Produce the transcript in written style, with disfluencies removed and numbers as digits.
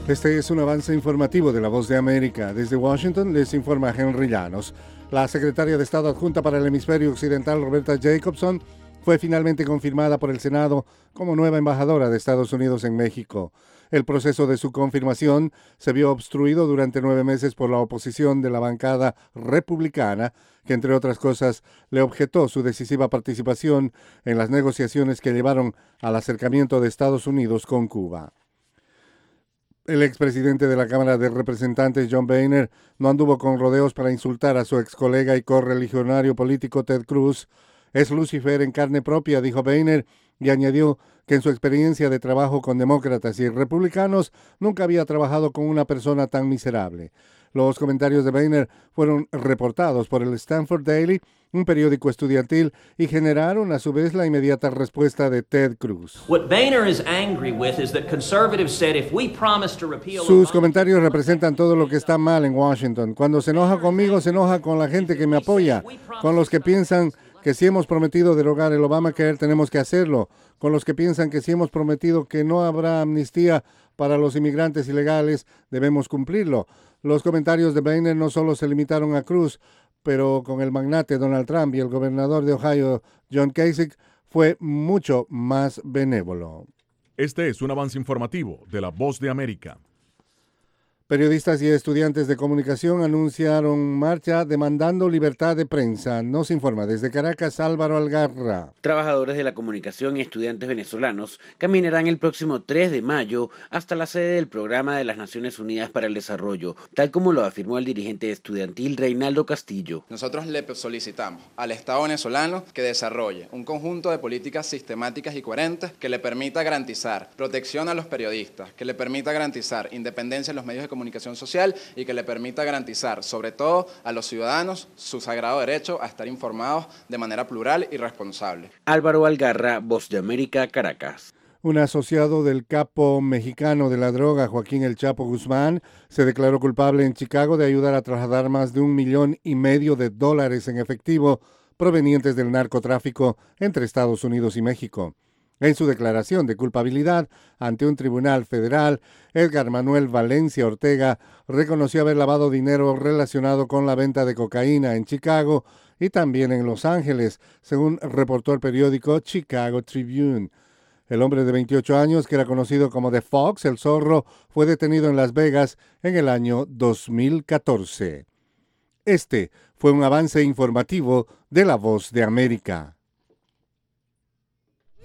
Este es un avance informativo de La Voz de América. Desde Washington les informa Henry Llanos. La secretaria de Estado adjunta para el hemisferio occidental, Roberta Jacobson, fue finalmente confirmada por el Senado como nueva embajadora de Estados Unidos en México. El proceso de su confirmación se vio obstruido durante 9 meses por la oposición de la bancada republicana, que entre otras cosas le objetó su decisiva participación en las negociaciones que llevaron al acercamiento de Estados Unidos con Cuba. El expresidente de la Cámara de Representantes, John Boehner, no anduvo con rodeos para insultar a su excolega y correligionario político Ted Cruz. Es Lucifer en carne propia, dijo Boehner, y añadió que en su experiencia de trabajo con demócratas y republicanos nunca había trabajado con una persona tan miserable. Los comentarios de Boehner fueron reportados por el Stanford Daily, un periódico estudiantil, y generaron a su vez la inmediata respuesta de Ted Cruz. Sus comentarios representan todo lo que está mal en Washington. Cuando se enoja conmigo, se enoja con la gente que me apoya, con los que piensan que si hemos prometido derogar el Obamacare, tenemos que hacerlo, con los que piensan que si hemos prometido que no habrá amnistía para los inmigrantes ilegales, debemos cumplirlo. Los comentarios de Boehner no solo se limitaron a Cruz, pero con el magnate Donald Trump y el gobernador de Ohio, John Kasich, fue mucho más benévolo. Este es un avance informativo de La Voz de América. Periodistas y estudiantes de comunicación anunciaron marcha demandando libertad de prensa. Nos informa desde Caracas Álvaro Algarra. Trabajadores de la comunicación y estudiantes venezolanos caminarán el próximo 3 de mayo hasta la sede del Programa de las Naciones Unidas para el Desarrollo, tal como lo afirmó el dirigente estudiantil Reinaldo Castillo. Nosotros le solicitamos al Estado venezolano que desarrolle un conjunto de políticas sistemáticas y coherentes que le permita garantizar protección a los periodistas, que le permita garantizar independencia en los medios de comunicación social y que le permita garantizar, sobre todo a los ciudadanos, su sagrado derecho a estar informados de manera plural y responsable. Álvaro Algarra, Voz de América, Caracas. Un asociado del capo mexicano de la droga, Joaquín El Chapo Guzmán, se declaró culpable en Chicago de ayudar a trasladar más de $1,500,000 en efectivo provenientes del narcotráfico entre Estados Unidos y México. En su declaración de culpabilidad ante un tribunal federal, Edgar Manuel Valencia Ortega reconoció haber lavado dinero relacionado con la venta de cocaína en Chicago y también en Los Ángeles, según reportó el periódico Chicago Tribune. El hombre de 28 años, que era conocido como The Fox, el Zorro, fue detenido en Las Vegas en el año 2014. Este fue un avance informativo de La Voz de América.